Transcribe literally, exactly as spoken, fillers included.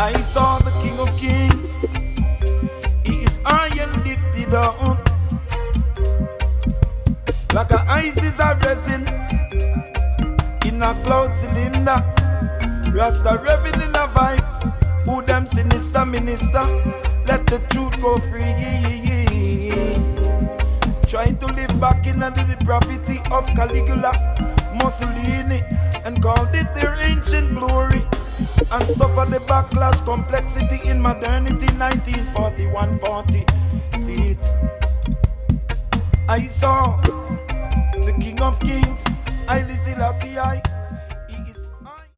I saw the King of Kings. He is high and lifted up, like a Isis of resin in a cloud cylinder. Rasta revving in a vibes. Who them sinister minister? Let the truth go free. Trying to live back in under the prophecy of Caligula, Mussolini, and called it their ancient glory, and suffer the backlash complexity in modernity. Nineteen forty-one forty. See it. I saw the King of Kings, Haile Selassie I.